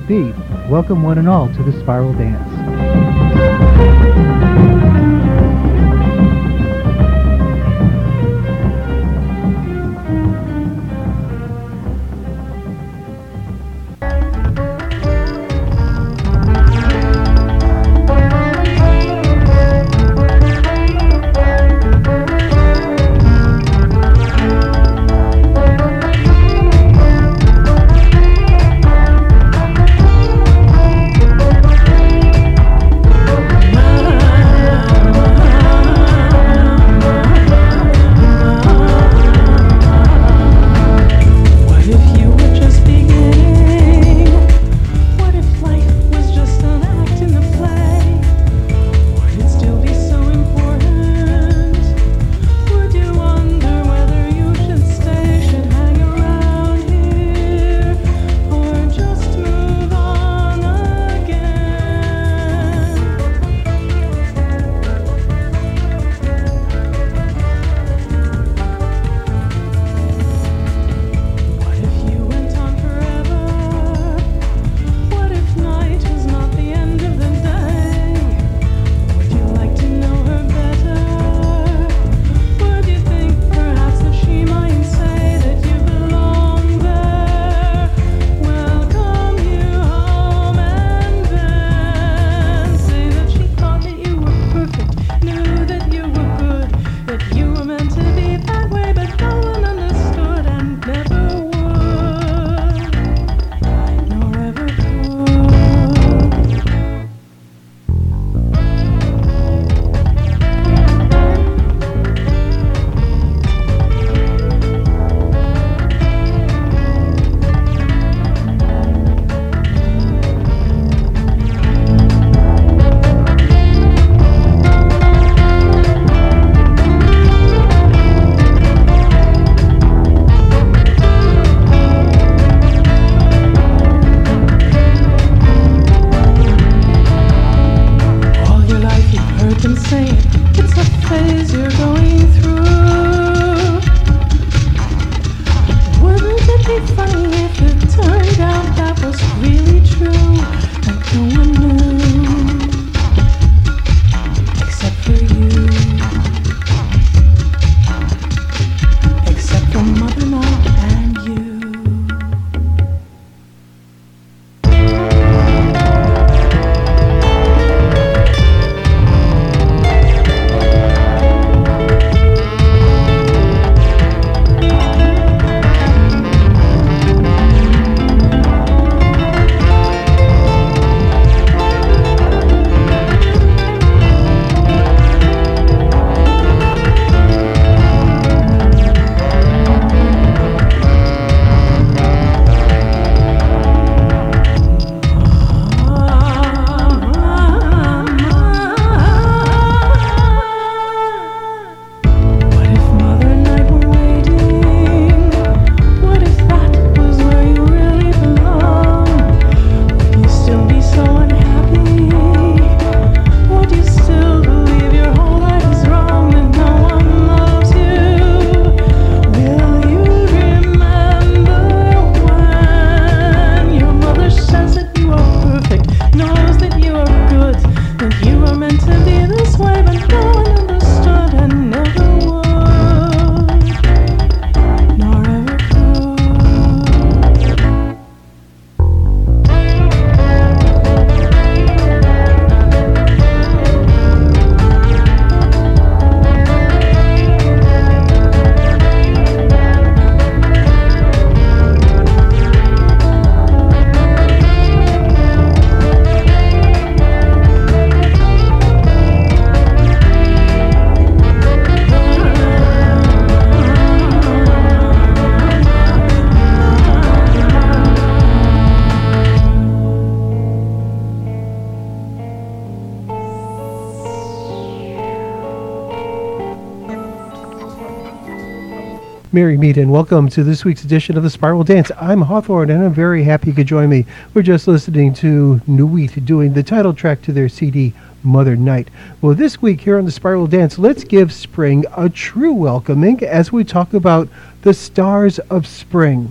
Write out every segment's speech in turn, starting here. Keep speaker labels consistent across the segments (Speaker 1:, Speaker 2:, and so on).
Speaker 1: might be. Welcome one and all to the Spiral Dance. Mary Mead, and welcome to this week's edition of the Spiral Dance. I'm Hawthorne, and I'm very happy you could join me. We're just listening to Nuit doing the title track to their CD, Mother Night. Well, this week here on the Spiral Dance, let's give spring a true welcoming as we talk about the stars of spring.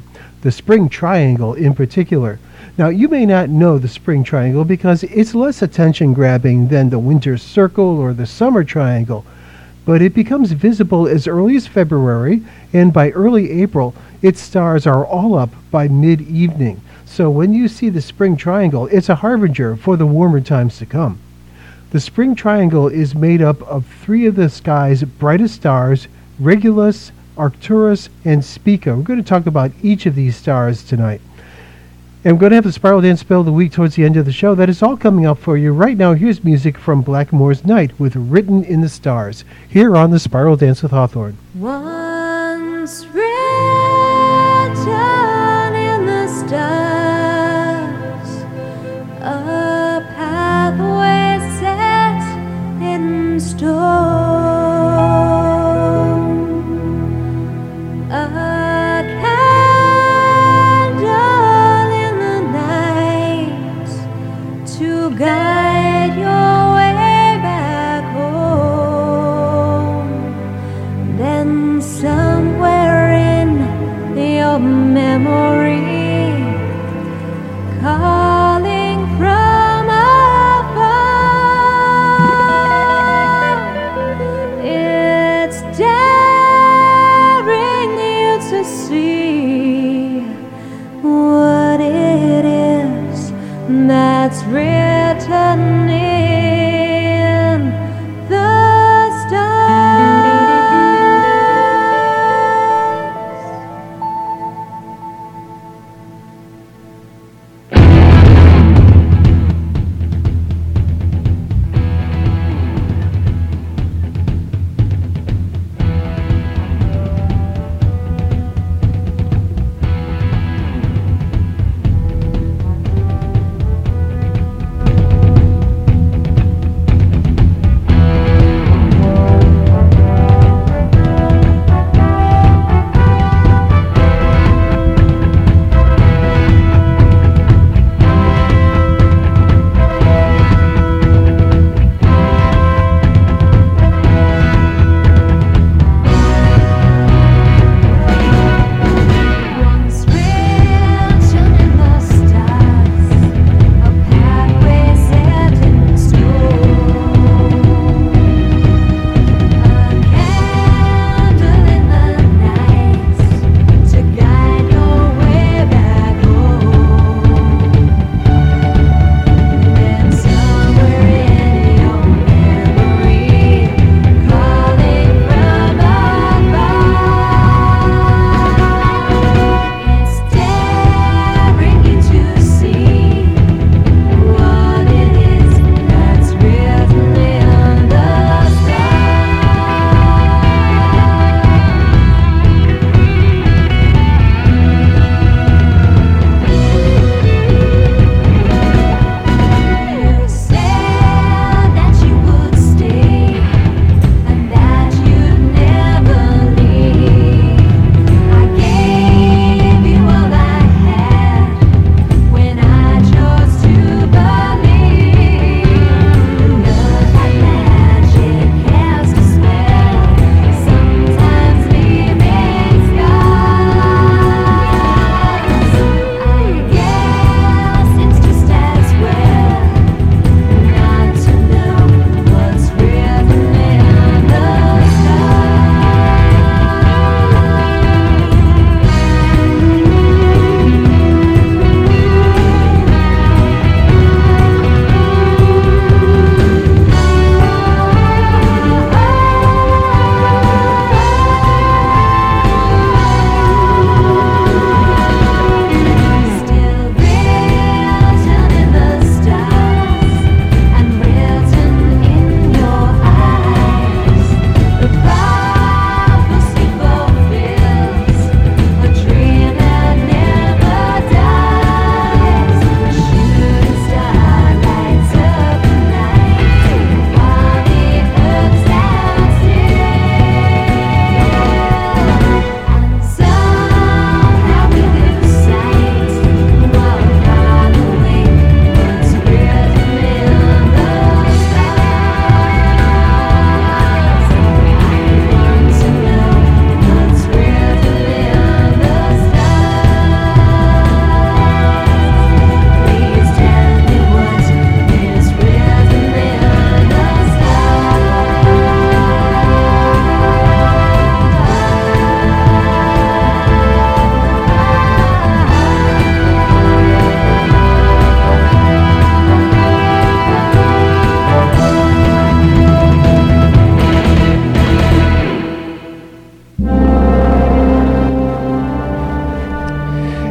Speaker 1: the spring triangle in particular. Now, you may not know the spring triangle because it's less attention grabbing than the winter circle or the summer triangle, but it becomes visible as early as February, and by early April, its stars are all up by mid-evening. So when you see the spring triangle, it's a harbinger for the warmer times to come. The spring triangle is made up of three of the sky's brightest stars, Regulus, Arcturus, and Spica. We're going to talk about each of these stars tonight. And we're going to have the Spiral Dance Spell of the Week towards the end of the show. That is all coming up for you. Right now, here's music from Blackmore's Night with Written in the Stars, here on the Spiral Dance with Hawthorne.
Speaker 2: Once written in the stars, a pathway set in stone. Guide your way back home. Then somewhere in your memory, calling from afar, it's daring you to see what it is that's written in the stars.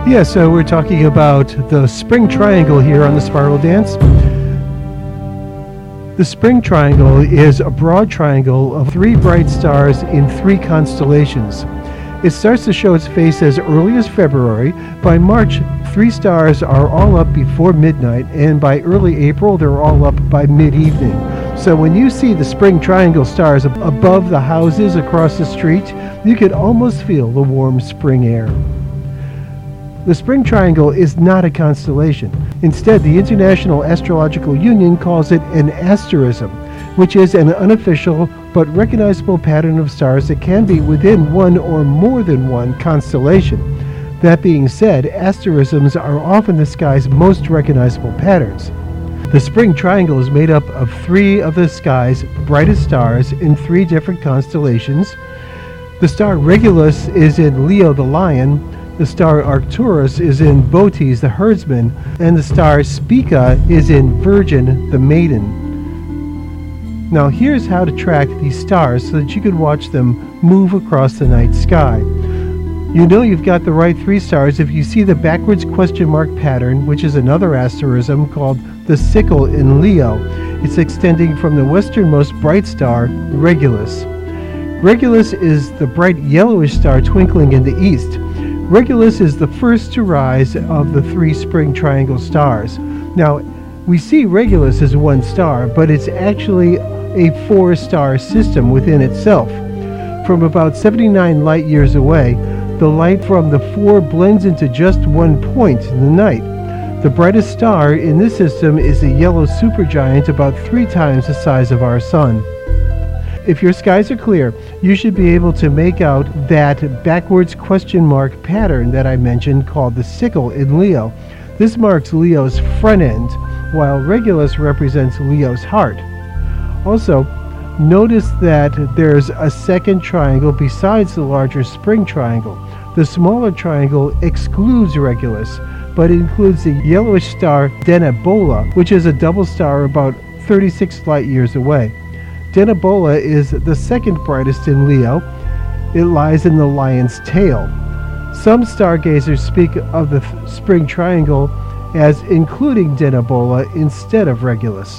Speaker 1: Yeah, so we're talking about the spring triangle here on the Spiral Dance. The spring triangle is a broad triangle of 3 bright stars in 3 constellations. It starts to show its face as early as February. By March, 3 stars are all up before midnight, and by early April, they're all up by mid-evening. So when you see the spring triangle stars above the houses across the street, you could almost feel the warm spring air. The spring triangle is not a constellation. Instead, the International Astrological Union calls it an asterism, which is an unofficial but recognizable pattern of stars that can be within one or more than one constellation. That being said, asterisms are often the sky's most recognizable patterns. The spring triangle is made up of 3 of the sky's brightest stars in 3 different constellations. The star Regulus is in Leo the Lion, the star Arcturus is in Bootes the Herdsman, and the star Spica is in Virgin the Maiden. Now here's how to track these stars so that you can watch them move across the night sky. You know you've got the right 3 stars if you see the backwards question mark pattern, which is another asterism called the sickle in Leo. It's extending from the westernmost bright star, Regulus. Regulus is the bright yellowish star twinkling in the east. Regulus is the first to rise of the 3 spring triangle stars. Now, we see Regulus as 1 star, but it's actually a 4-star system within itself. From about 79 light years away, the light from the 4 blends into just 1 point in the night. The brightest star in this system is a yellow supergiant about 3 times the size of our sun. If your skies are clear, you should be able to make out that backwards question mark pattern that I mentioned called the sickle in Leo. This marks Leo's front end, while Regulus represents Leo's heart. Also, notice that there's a second triangle besides the larger spring triangle. The smaller triangle excludes Regulus, but includes the yellowish star Denebola, which is a double star about 36 light years away. Denebola is the second brightest in Leo. It lies in the lion's tail. Some stargazers speak of the spring triangle as including Denebola instead of Regulus.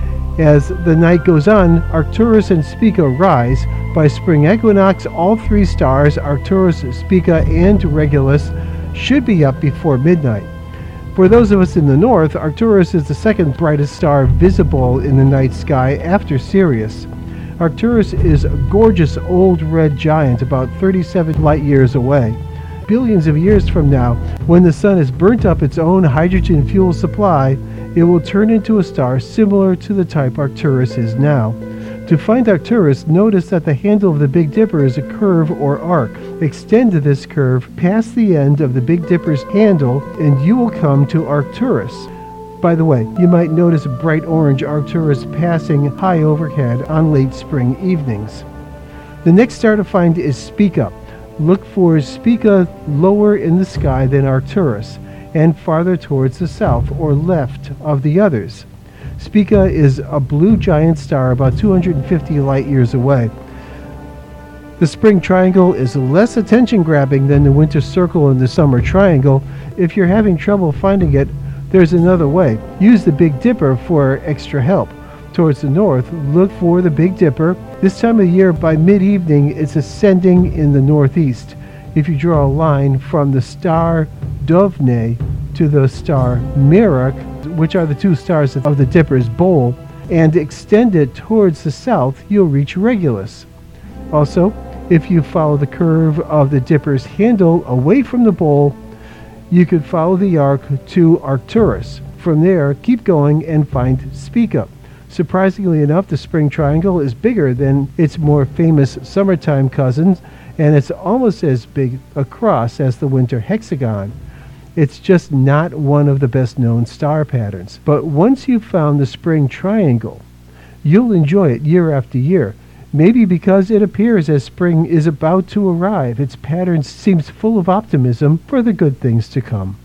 Speaker 1: As the night goes on, Arcturus and Spica rise. By spring equinox, all 3 stars, Arcturus, Spica, and Regulus, should be up before midnight. For those of us in the north, Arcturus is the second brightest star visible in the night sky after Sirius. Arcturus is a gorgeous old red giant about 37 light years away. Billions of years from now, when the sun has burnt up its own hydrogen fuel supply, it will turn into a star similar to the type Arcturus is now. To find Arcturus, notice that the handle of the Big Dipper is a curve or arc. Extend this curve past the end of the Big Dipper's handle and you will come to Arcturus. By the way, you might notice a bright orange Arcturus passing high overhead on late spring evenings. The next star to find is Spica. Look for Spica lower in the sky than Arcturus and farther towards the south or left of the others. Spica is a blue giant star about 250 light years away. The spring triangle is less attention-grabbing than the winter circle and the summer triangle. If you're having trouble finding it, there's another way. Use the Big Dipper for extra help. Towards the north, look for the Big Dipper. This time of year, by mid-evening, it's ascending in the northeast. If you draw a line from the star Dovne to the star Merak, which are the 2 stars of the Dipper's bowl, and extend it towards the south, you'll reach Regulus. Also, if you follow the curve of the Dipper's handle away from the bowl, you could follow the arc to Arcturus. From there, keep going and find Spica. Surprisingly enough, the spring triangle is bigger than its more famous summertime cousins, and it's almost as big across as the winter hexagon. It's just not one of the best known star patterns. But once you've found the spring triangle, you'll enjoy it year after year. Maybe because it appears as spring is about to arrive, its pattern seems full of optimism for the good things to come.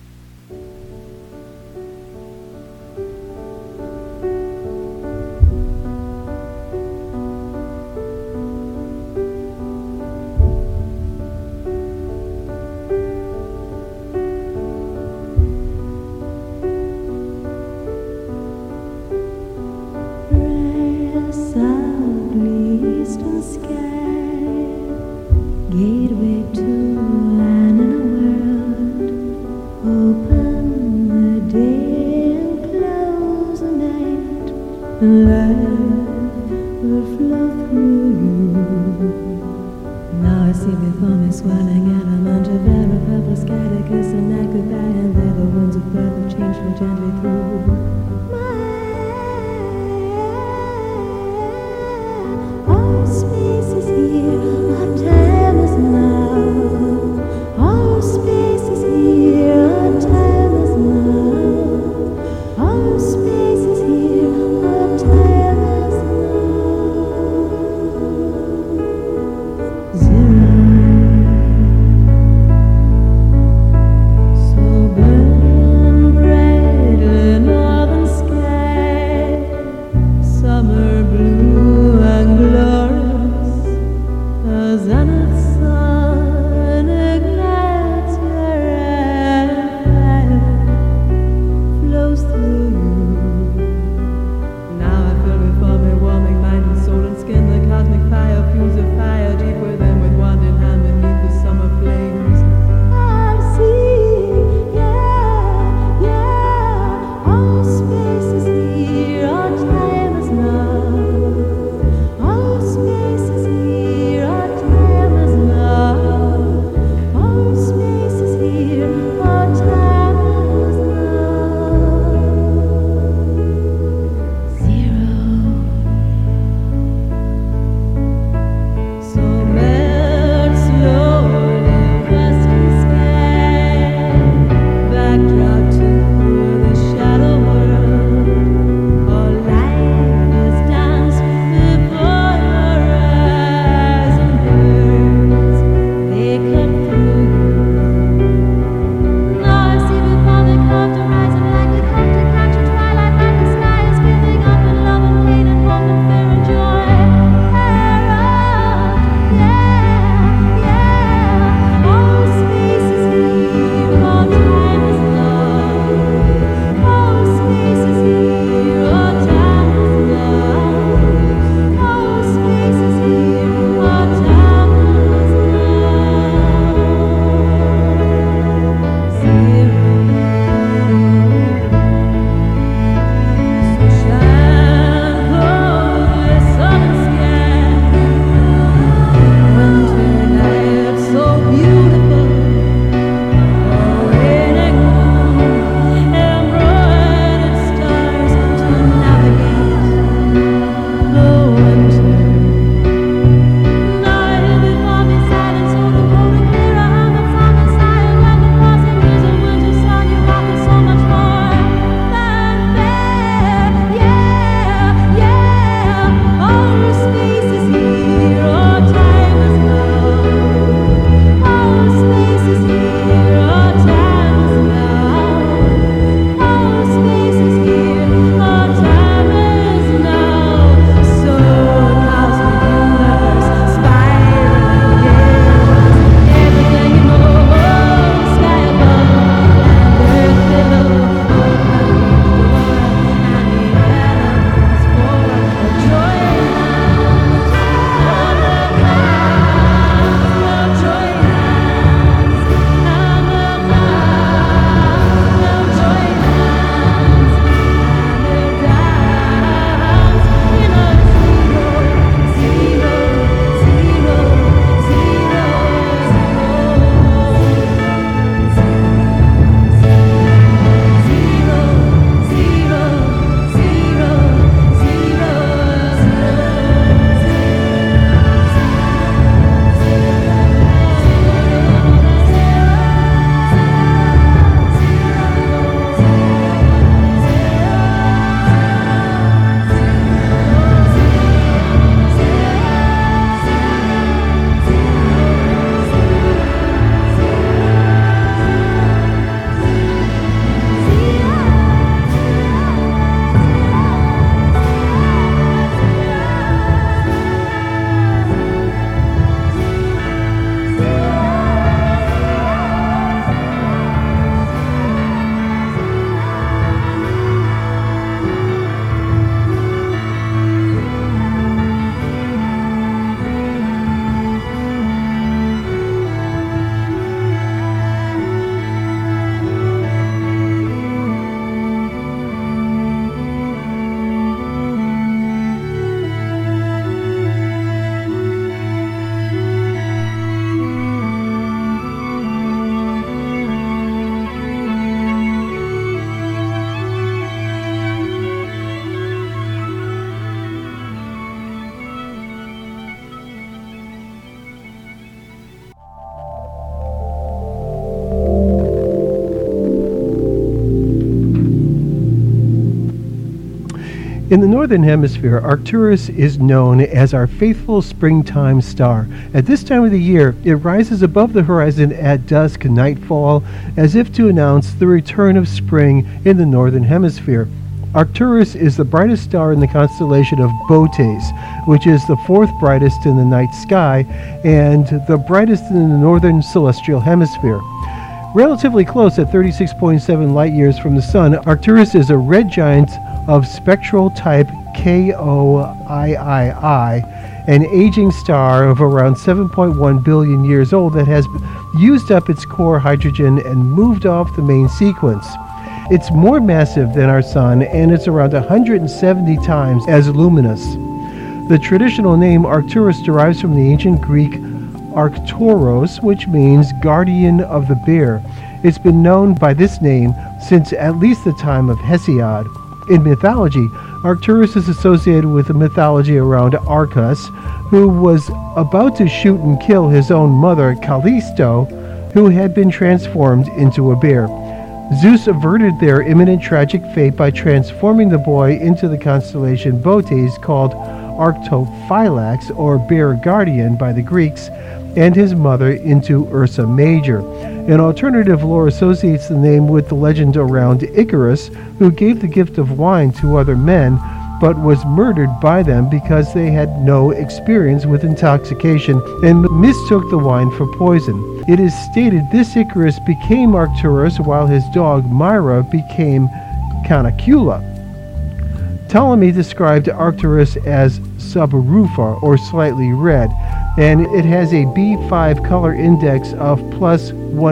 Speaker 1: In the Northern Hemisphere, Arcturus is known as our faithful springtime star. At this time of the year, it rises above the horizon at dusk, nightfall, as if to announce the return of spring in the Northern Hemisphere. Arcturus is the brightest star in the constellation of Bootes, which is the fourth brightest in the night sky and the brightest in the northern celestial hemisphere. Relatively close at 36.7 light years from the Sun, Arcturus is a red giant of spectral type KOIII, an aging star of around 7.1 billion years old that has used up its core hydrogen and moved off the main sequence. It's more massive than our Sun, and it's around 170 times as luminous. The traditional name Arcturus derives from the ancient Greek Arcturos, which means guardian of the bear. It's been known by this name since at least the time of Hesiod. In mythology, Arcturus is associated with the mythology around Arcas, who was about to shoot and kill his own mother, Callisto, who had been transformed into a bear. Zeus averted their imminent tragic fate by transforming the boy into the constellation Bootes, called Arctophylax, or bear guardian by the Greeks, and his mother into Ursa Major. An alternative lore associates the name with the legend around Icarus, who gave the gift of wine to other men, but was murdered by them because they had no experience with intoxication and mistook the wine for poison. It is stated this Icarus became Arcturus while his dog Myra became Canicula. Ptolemy described Arcturus as subrufa, or slightly red, and it has a B5 color index of plus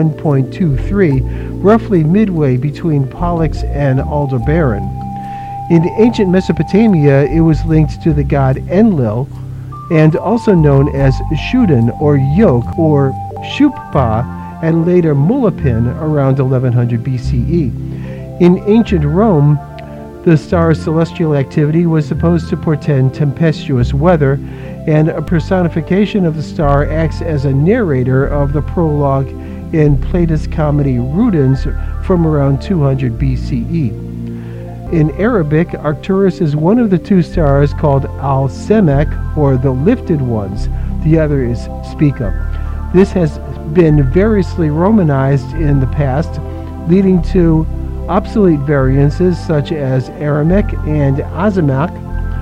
Speaker 1: 1.23, roughly midway between Pollux and Aldebaran. In ancient Mesopotamia, it was linked to the god Enlil, and also known as Shudin, or Yoke, or Shuppa, and later Mulapin around 1100 BCE. In ancient Rome, the star's celestial activity was supposed to portend tempestuous weather, and a personification of the star acts as a narrator of the prologue in Plato's comedy Rudens from around 200 BCE. In Arabic, Arcturus is one of the two stars called Al-Semek, or the lifted ones. The other is Spica. This has been variously Romanized in the past, leading to obsolete variances such as Aramaic and Azamak.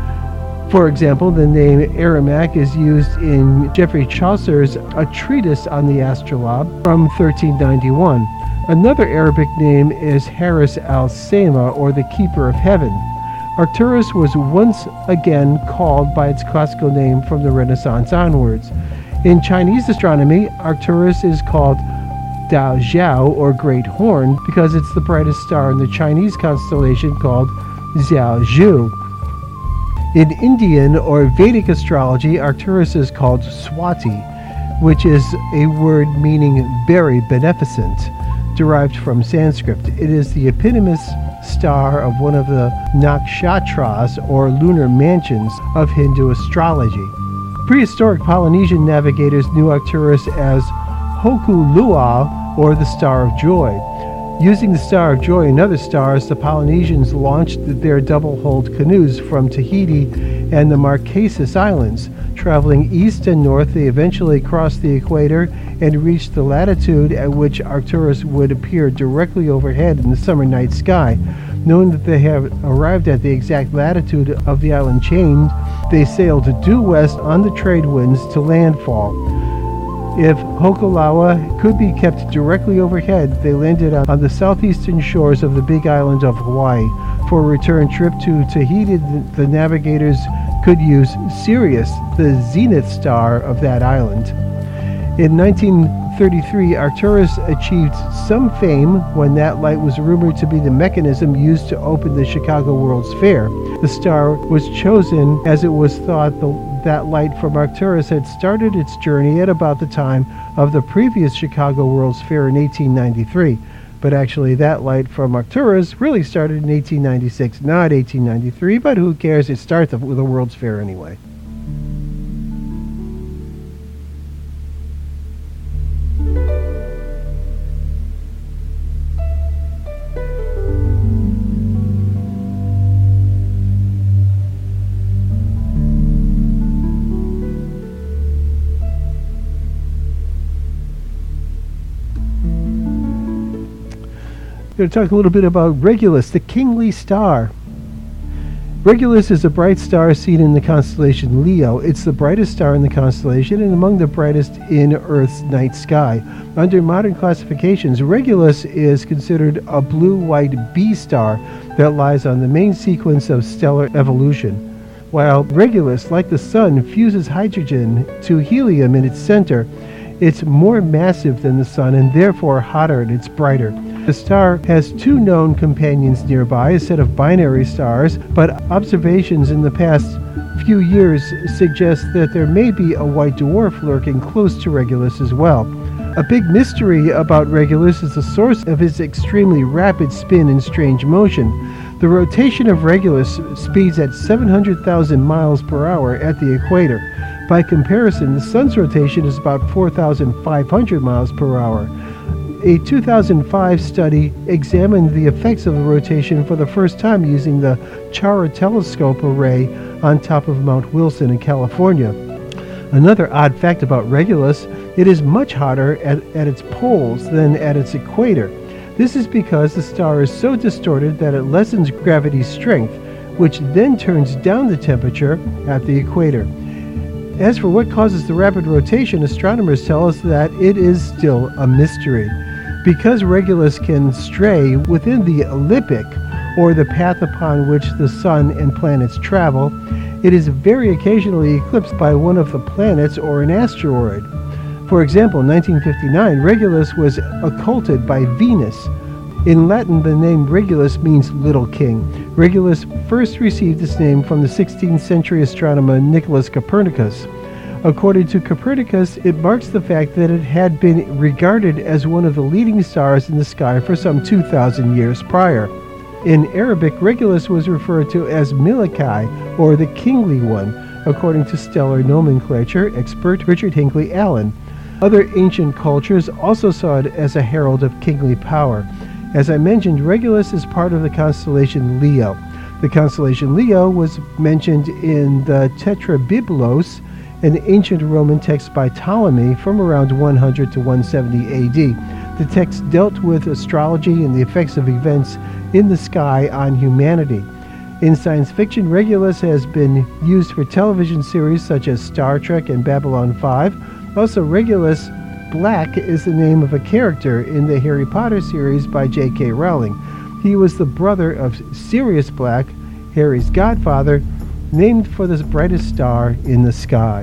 Speaker 1: For example, the name Aramaic is used in Geoffrey Chaucer's A Treatise on the Astrolabe from 1391. Another Arabic name is Haris al-Sama, or the Keeper of Heaven. Arcturus was once again called by its classical name from the Renaissance onwards. In Chinese astronomy, Arcturus is called Dao Zhao, or Great Horn, because it's the brightest star in the Chinese constellation called Xiao Zhu. In Indian or Vedic astrology, Arcturus is called Swati, which is a word meaning very beneficent, derived from Sanskrit. It is the eponymous star of one of the nakshatras, or lunar mansions, of Hindu astrology. Prehistoric Polynesian navigators knew Arcturus as Hokulua, or the Star of Joy. Using the Star of Joy and other stars, the Polynesians launched their double-hulled canoes from Tahiti and the Marquesas Islands. Traveling east and north, they eventually crossed the equator and reached the latitude at which Arcturus would appear directly overhead in the summer night sky. Knowing that they have arrived at the exact latitude of the island chain, they sailed due west on the trade winds to landfall. If Hokolawa could be kept directly overhead, they landed on the southeastern shores of the Big Island of Hawaii. For a return trip to Tahiti, the navigators could use Sirius, the zenith star of that island. In 1933, Arcturus achieved some fame when that light was rumored to be the mechanism used to open the Chicago World's Fair. The star was chosen as it was thought that light from Arcturus had started its journey at about the time of the previous Chicago World's Fair in 1893. But actually, that light from Arcturus really started in 1896, not 1893, but who cares? It starts with the World's Fair anyway. going to talk a little bit about Regulus, the kingly star. Regulus is a bright star seen in the constellation Leo. It's the brightest star in the constellation and among the brightest in Earth's night sky. Under modern classifications, Regulus is considered a blue-white B star that lies on the main sequence of stellar evolution. While Regulus, like the Sun, fuses hydrogen to helium in its center, it's more massive than the Sun and therefore hotter and it's brighter. The star has two known companions nearby, a set of binary stars, but observations in the past few years suggest that there may be a white dwarf lurking close to Regulus as well. A big mystery about Regulus is the source of its extremely rapid spin and strange motion. The rotation of Regulus speeds at 700,000 miles per hour at the equator. By comparison, the Sun's rotation is about 4,500 miles per hour. A 2005 study examined the effects of the rotation for the first time using the Chara telescope array on top of Mount Wilson in California. Another odd fact about Regulus, it is much hotter at its poles than at its equator. This is because the star is so distorted that it lessens gravity's strength, which then turns down the temperature at the equator. As for what causes the rapid rotation, astronomers tell us that it is still a mystery. Because Regulus can stray within the ecliptic, or the path upon which the Sun and planets travel, it is very occasionally eclipsed by one of the planets or an asteroid. For example, in 1959, Regulus was occulted by Venus. In Latin, the name Regulus means little king. Regulus first received its name from the 16th century astronomer Nicholas Copernicus. According to Copernicus, it marks the fact that it had been regarded as one of the leading stars in the sky for some 2,000 years prior. In Arabic, Regulus was referred to as Milikai, or the kingly one, according to stellar nomenclature expert Richard Hinckley Allen. Other ancient cultures also saw it as a herald of kingly power. As I mentioned, Regulus is part of the constellation Leo. The constellation Leo was mentioned in the Tetrabiblos, an ancient Roman text by Ptolemy from around 100 to 170 AD. The text dealt with astrology and the effects of events in the sky on humanity. In science fiction, Regulus has been used for television series such as Star Trek and Babylon 5. Also, Regulus Black is the name of a character in the Harry Potter series by J.K. Rowling. He was the brother of Sirius Black, Harry's godfather, named for the brightest star in the sky.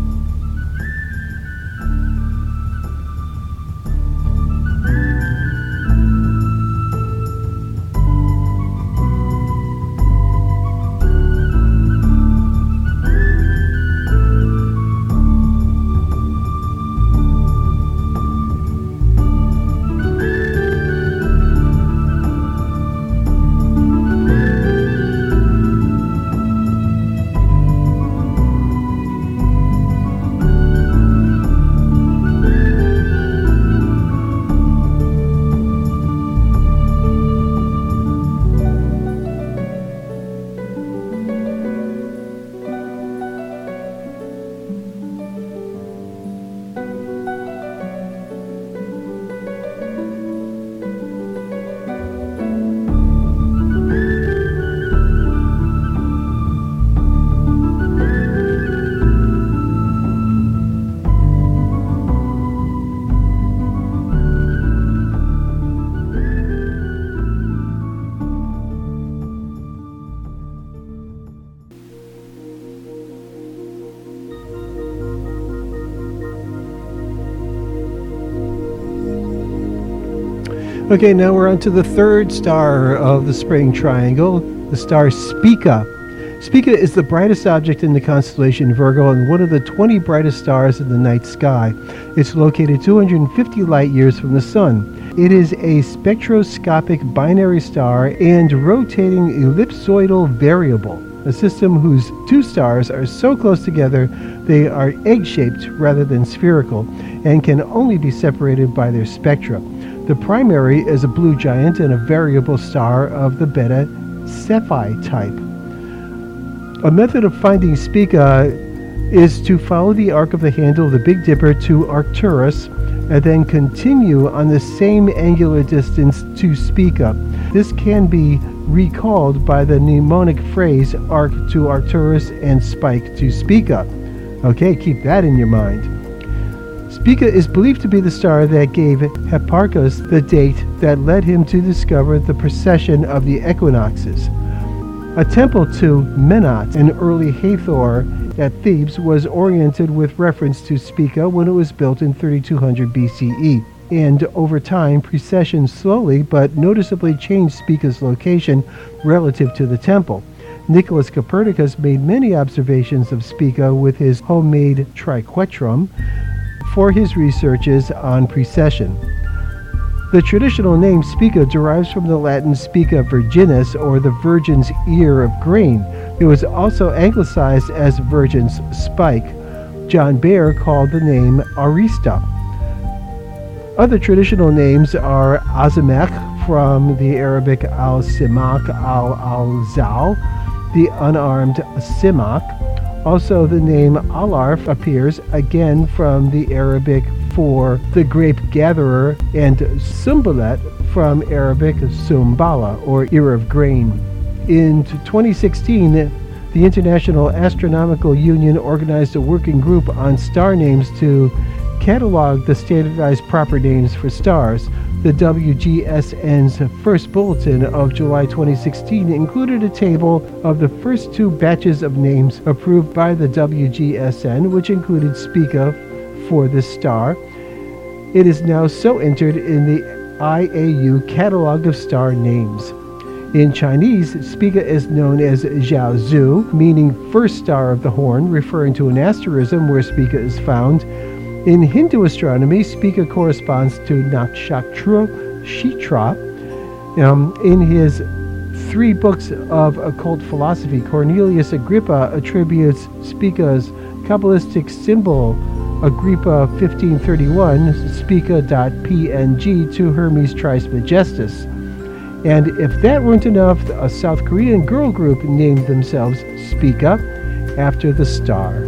Speaker 1: Okay, now we're on to the third star of the spring triangle, the star Spica. Spica is the brightest object in the constellation Virgo and one of the 20 brightest stars in the night sky. It's located 250 light years from the Sun. It is a spectroscopic binary star and rotating ellipsoidal variable, a system whose two stars are so close together they are egg-shaped rather than spherical and can only be separated by their spectra. The primary is a blue giant and a variable star of the Beta Cephei type. A method of finding Spica is to follow the arc of the handle of the Big Dipper to Arcturus and then continue on the same angular distance to Spica. This can be recalled by the mnemonic phrase arc to Arcturus and spike to Spica. Okay, keep that in your mind. Spica is believed to be the star that gave Hipparchus the date that led him to discover the precession of the equinoxes. A temple to Menat, an early Hathor at Thebes, was oriented with reference to Spica when it was built in 3200 BCE. And over time, precession slowly but noticeably changed Spica's location relative to the temple. Nicholas Copernicus made many observations of Spica with his homemade triquetrum for his researches on precession. The traditional name Spica derives from the Latin Spica virginis, or the virgin's ear of grain. It was also anglicized as virgin's spike. John Baer called the name Arista. Other traditional names are Azimach, from the Arabic al-Simak al-Zal, the unarmed Simak. Also, the name Alarf appears again from the Arabic for the grape gatherer, and Sumbalet from Arabic Sumbala, or ear of grain. In 2016, the International Astronomical Union organized a working group on star names to catalog the standardized proper names for stars. The WGSN's first bulletin of July 2016 included a table of the first 2 batches of names approved by the WGSN, which included Spica for this star. It is now so entered in the IAU catalog of star names. In Chinese, Spica is known as Jiaozu, meaning first star of the horn, referring to an asterism where Spica is found. In Hindu astronomy, Spica corresponds to Nakshatra Shitra. In his 3 books of occult philosophy, Cornelius Agrippa attributes Spica's Kabbalistic symbol, Agrippa 1531, Spica.png, to Hermes Trismegistus. And if that weren't enough, a South Korean girl group named themselves Spica after the star.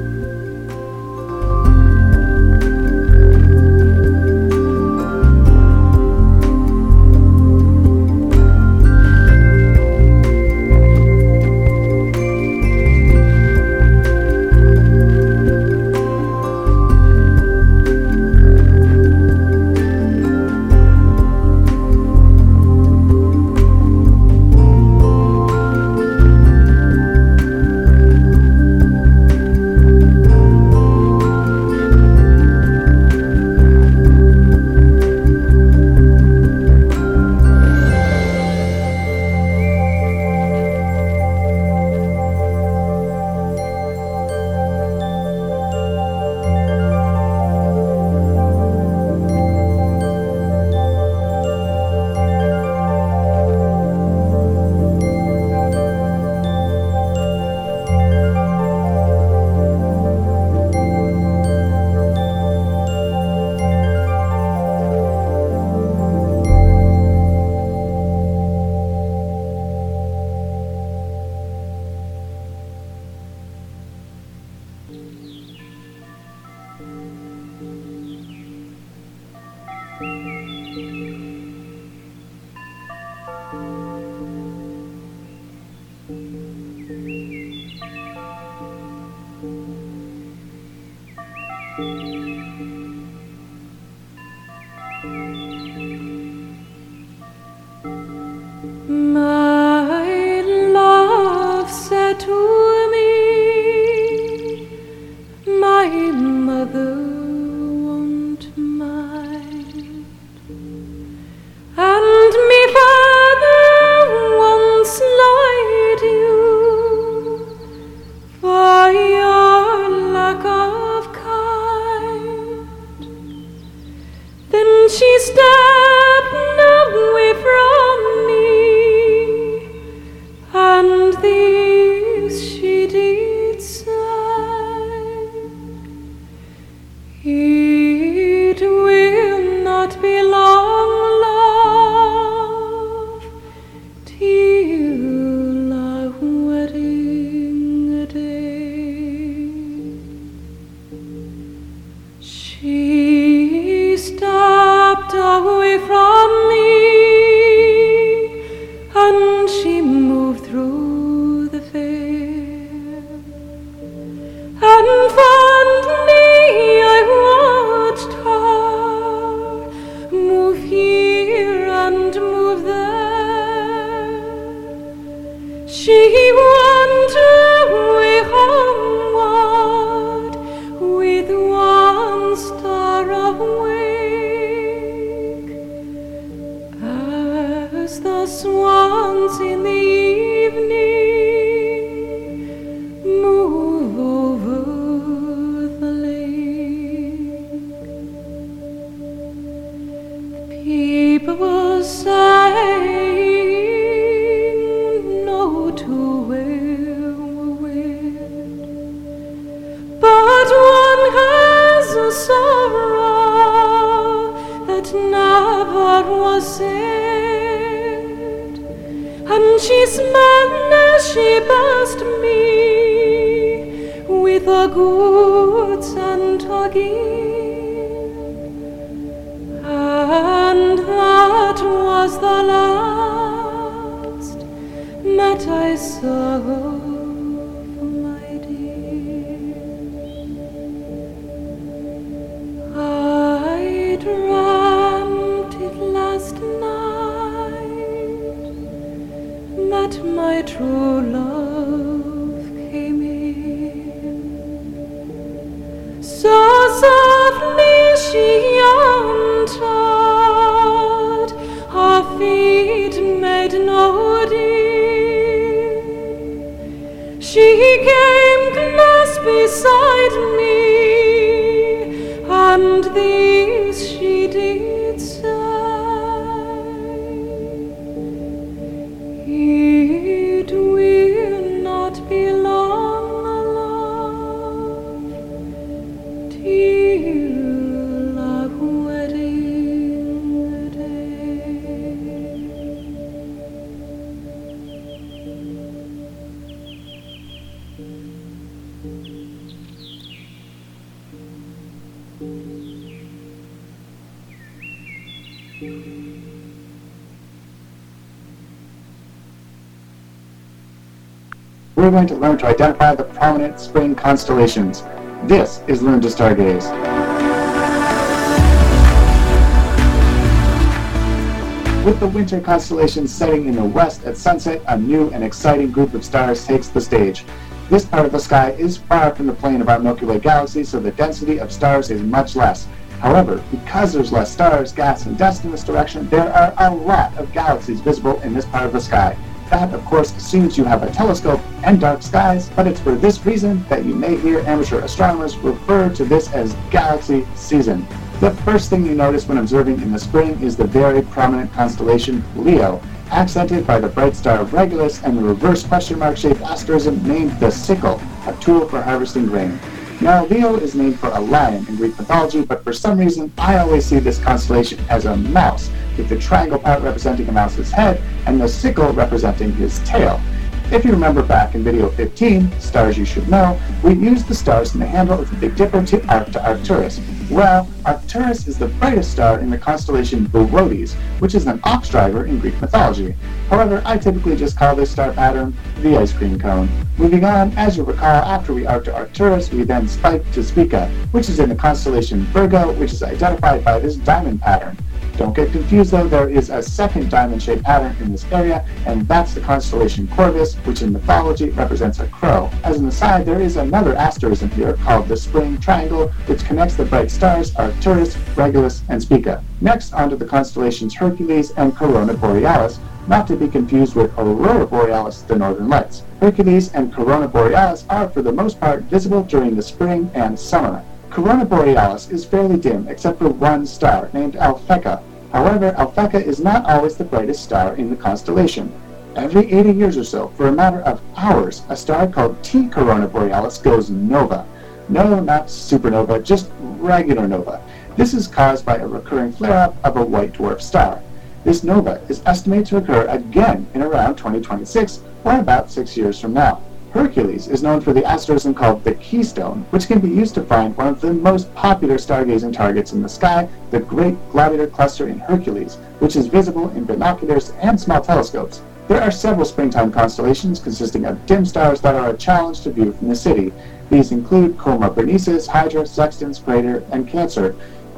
Speaker 2: My love said to me, my mother won't mind, and me father won't slight you for your lack of kind. Then she stepped away from me She went away homeward with one star awake, as the swans in the evening move over the lake. The people will say to where we're wed, but one has a sorrow that never was said, and she smiled as she passed me with a good Santa gift, and that was the last that I saw of my dear. I dreamt it last night that my true love came in. So softly she entered, her feet made no din. She came close beside me, and this she did say, it will not be long, love, till our wedding day.
Speaker 3: We're going to learn to identify the prominent spring constellations. This is Learn to Stargaze. With the winter constellation setting in the west at sunset, a new and exciting group of stars takes the stage. This part of the sky is far from the plane of our Milky Way galaxy, so the density of stars is much less. However, because there's less stars, gas, and dust in this direction, there are a lot of galaxies visible in this part of the sky. That, of course, assumes you have a telescope and dark skies, but it's for this reason that you may hear amateur astronomers refer to this as galaxy season. The first thing you notice when observing in the spring is the very prominent constellation Leo, accented by the bright star Regulus and the reverse question mark-shaped asterism named the sickle, a tool for harvesting grain. Now, Leo is named for a lion in Greek mythology, but for some reason I always see this constellation as a mouse, with the triangle part representing a mouse's head and the sickle representing his tail. If you remember back in video 15, Stars You Should Know, we used the stars in the handle of the Big Dipper to Arcturus. Well, Arcturus is the brightest star in the constellation Boötes, which is an ox driver in Greek mythology. However, I typically just call this star pattern the ice cream cone. Moving on, as you'll recall, after we arc to Arcturus, we then spike to Spica, which is in the constellation Virgo, which is identified by this diamond pattern. Don't get confused though, there is a second diamond-shaped pattern in this area, and that's the constellation Corvus, which in mythology represents a crow. As an aside, there is another asterism here called the Spring Triangle, which connects the bright stars Arcturus, Regulus, and Spica. Next, onto the constellations Hercules and Corona Borealis, not to be confused with Aurora Borealis, the northern lights. Hercules and Corona Borealis are for the most part visible during the spring and summer. Corona Borealis is fairly dim except for one star named Alphecca. However, Alphecca is not always the brightest star in the constellation. Every 80 years or so, for a matter of hours, a star called T Corona Borealis goes nova. No, not supernova, just regular nova. This is caused by a recurring flare-up of a white dwarf star. This nova is estimated to occur again in around 2026, or about 6 years from now. Hercules is known for the asterism called the Keystone, which can be used to find one of the most popular stargazing targets in the sky, the Great Globular Cluster in Hercules, which is visible in binoculars and small telescopes. There are several springtime constellations consisting of dim stars that are a challenge to view from the city. These include Coma Berenices, Hydra, Sextans, Crater, and Cancer.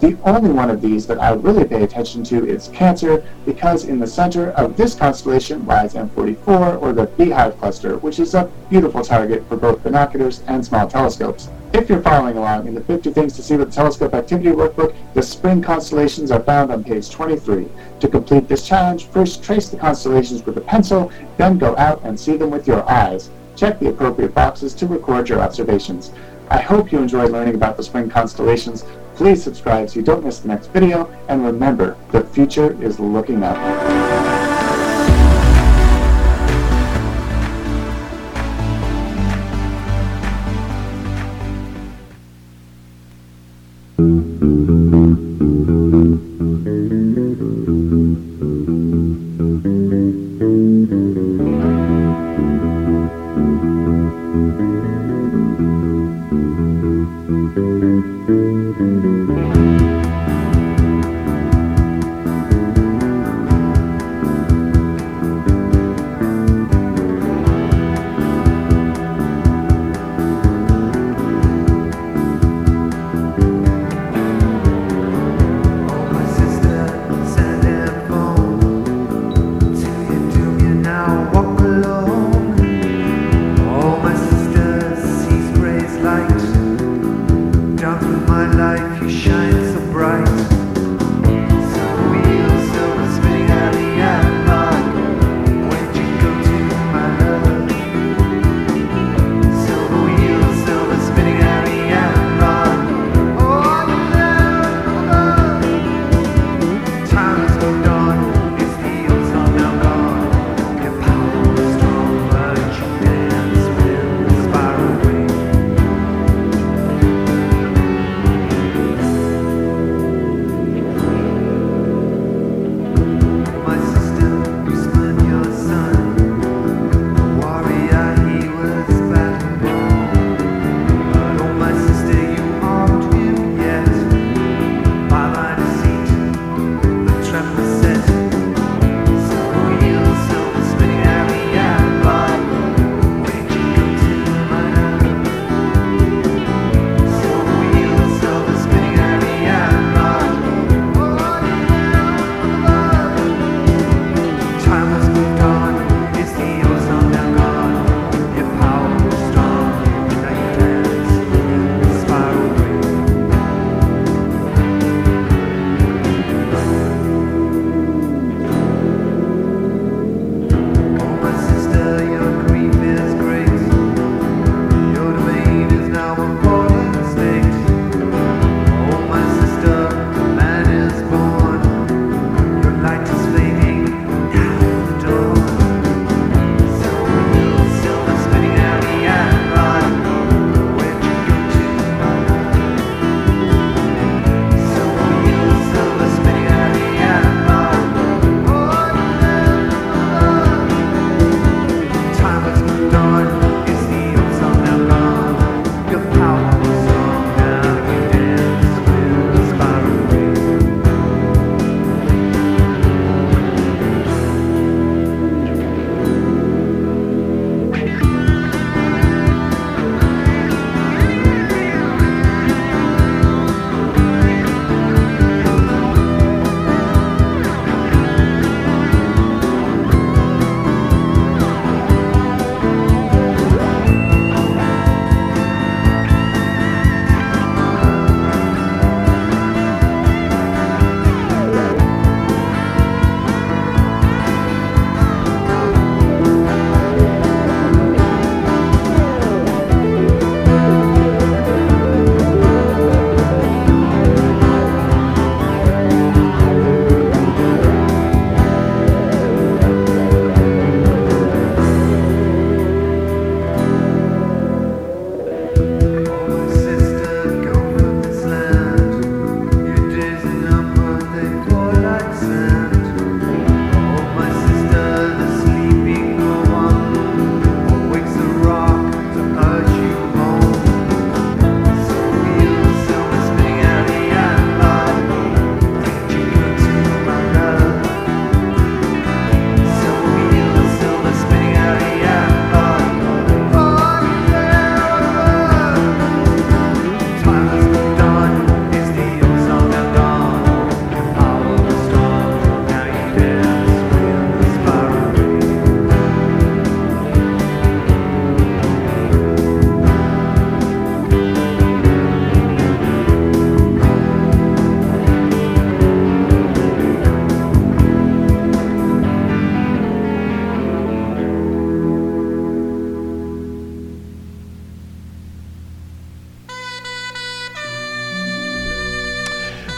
Speaker 3: The only one of these that I would really pay attention to is Cancer, because in the center of this constellation lies M44, or the Beehive Cluster, which is a beautiful target for both binoculars and small telescopes. If you're following along in the 50 Things to See with the Telescope activity workbook, the spring constellations are found on page 23. To complete this challenge, first trace the constellations with a pencil, then go out and see them with your eyes. Check the appropriate boxes to record your observations. I hope you enjoyed learning about the spring constellations. Please subscribe so you don't miss the next video, and remember, the future is looking up.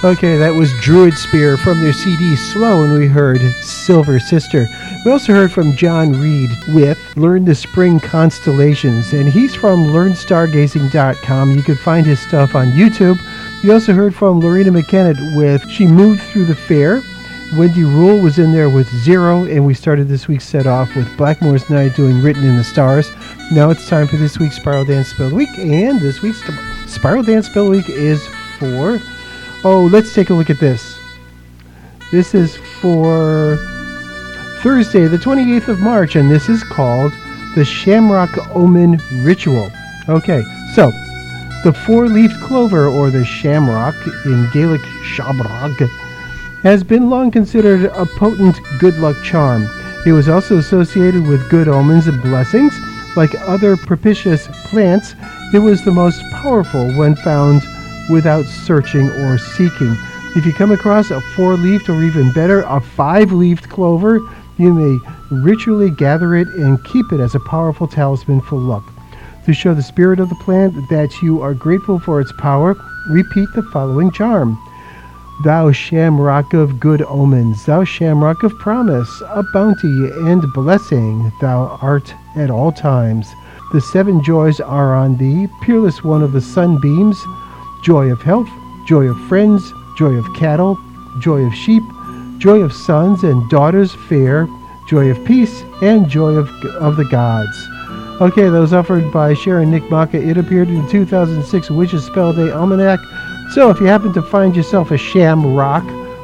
Speaker 1: Okay, that was Druid Spear from their CD Slow, and we heard Silver Sister. We also heard from John Reed with Learn the Spring Constellations, and he's from LearnStargazing.com. You can find his stuff on YouTube. We also heard from Lorena McKenna with She Moved Through the Fair. Wendy Rule was in there with Zero, and we started this week's set off with Blackmore's Night doing Written in the Stars. Now it's time for this week's Spiral Dance Spell of the Week, and this week's Spiral Dance Spell of the Week is for... Oh, let's take a look at this. This is for Thursday, the 28th of March, and this is called the Shamrock Omen Ritual. Okay, so the four-leafed clover, or the shamrock, in Gaelic shamrock, has been long considered a potent good luck charm. It was also associated with good omens and blessings. Like other propitious plants, it was the most powerful when found without searching or seeking. If you come across a four-leafed, or even better, a five-leafed clover, you may ritually gather it and keep it as a powerful talisman for luck. To show the spirit of the plant that you are grateful for its power, repeat the following charm. Thou shamrock of good omens, thou shamrock of promise, of bounty and blessing, thou art at all times. The seven joys are on thee, peerless one of the sunbeams, joy of health, joy of friends, joy of cattle, joy of sheep, joy of sons and daughters fair, joy of peace, and joy of the gods. Okay, that was offered by Sharon Nick Maka. It appeared in the 2006 Witch's Spell Day Almanac. So if you happen to find yourself a shamrock,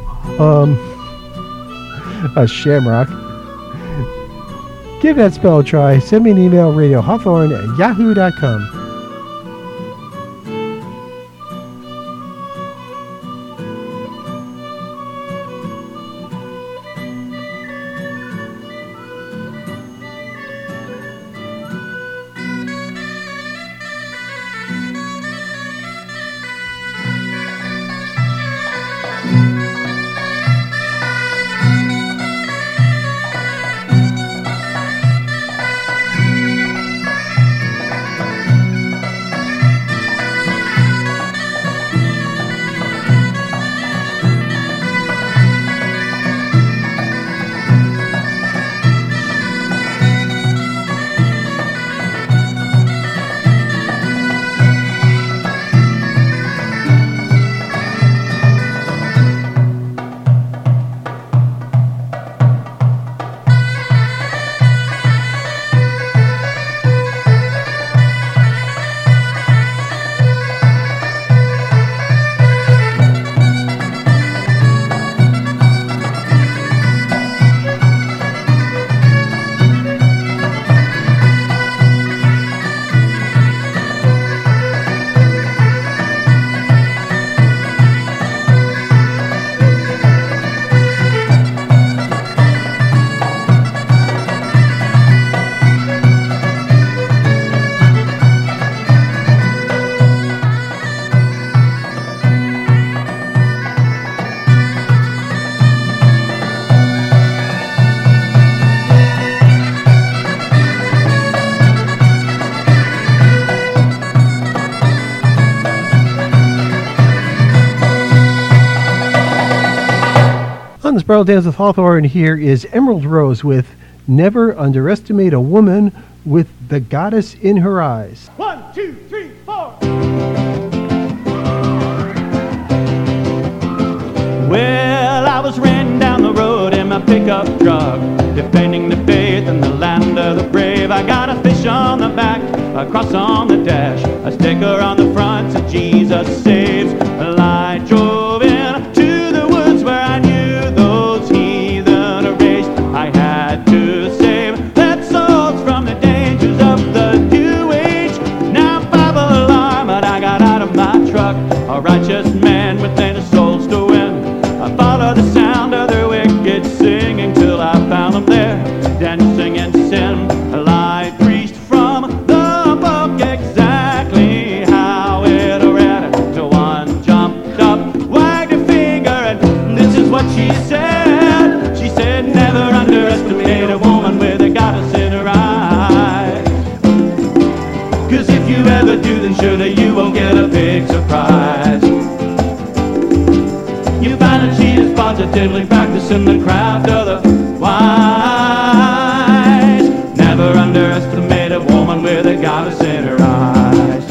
Speaker 1: give that spell a try. Send me an email, radiohawthorne@yahoo.com. On the Spiral Dance with Hawthorne, here is Emerald Rose with Never Underestimate a Woman with the Goddess in Her Eyes.
Speaker 4: 1, 2, 3, 4. Well, I was riding down the road in my pickup truck, defending the faith in the land of the brave. I got a fish on the back, a cross on the dash, a sticker on the front that Jesus saves. Well, I drove in to the woods where I knew those heathen erased. I had to save that souls from the dangers of the new age. Now Bible alarm, and I got out of my truck, a righteous man with many souls to win. I followed the sound of their wicked singing till I found them there, dancing in sin. I preached from the book exactly how positively practicing the craft of the wise. Never underestimate a woman with a goddess in her eyes.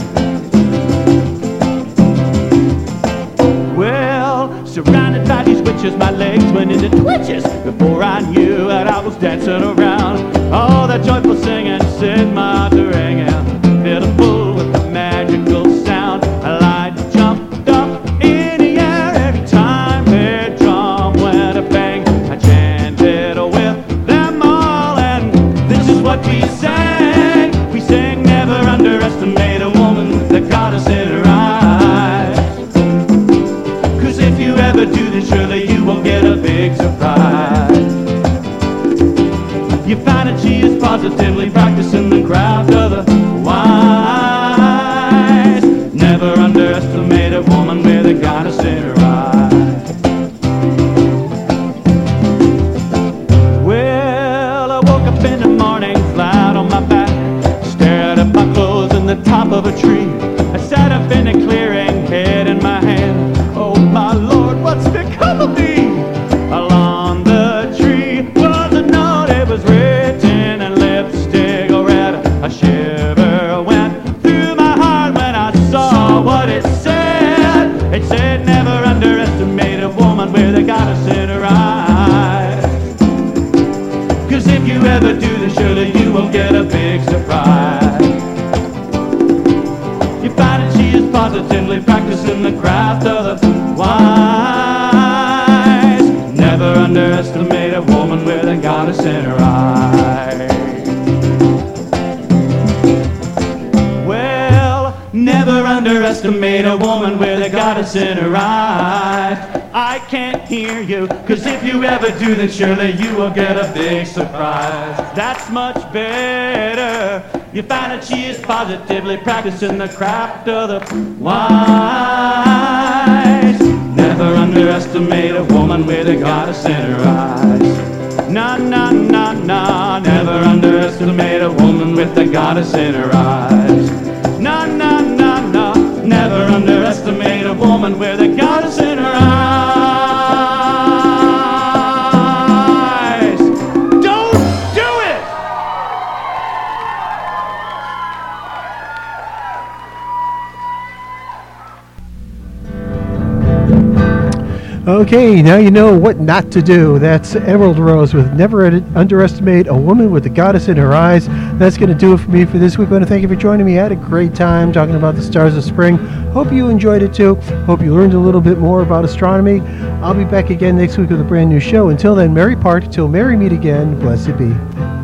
Speaker 4: Well, surrounded by these witches, my legs went into twitches before I knew that I was dancing around. All that joyful singing set my heart to ring out, filled a fool with the magical sound. A light jumped up in the air every time their drum went a bang. I chanted with them all, and this is what we sang. We sang, never underestimate a woman with the goddess in her eyes. 'Cause if you ever do, then surely you will get a big surprise. You find that she is positively practicing the craft of the wise. Never underestimate a woman with a goddess in her eyes. Well, I woke up in the morning flat on my back, stared at my clothes in the top of a tree. I sat up in a clearing, head in my hand. Oh my Lord, what's become of me? Along the tree was a note, it was written in lipstick red. A shiver went through my heart when I saw what it said. It said, never underestimate a woman with a goddess in her eyes. 'Cause if you ever do, then surely you will get a big surprise. You find that she is positively practicing the craft of the wise. Never underestimate a woman with a goddess in her eyes. Well, never underestimate a woman with a goddess in her eyes. I can't hear you, 'cause if you ever do, then surely you will get a big surprise. That's much better. You find that she is positively practicing the craft of the wise. Never underestimate a woman with a goddess in her eyes. Na na na na, never underestimate a woman with a goddess in her eyes. Na na na na, never underestimate a woman with a goddess in her eyes. Don't do it!
Speaker 1: Okay, now you know what not to do. That's Emerald Rose with Never Underestimate a Woman with a Goddess in Her Eyes. That's going to do it for me for this week. I want to thank you for joining me. I had a great time talking about the stars of spring. Hope you enjoyed it too. Hope you learned a little bit more about astronomy. I'll be back again next week with a brand new show. Until then, merry part, till merry meet again. Blessed be.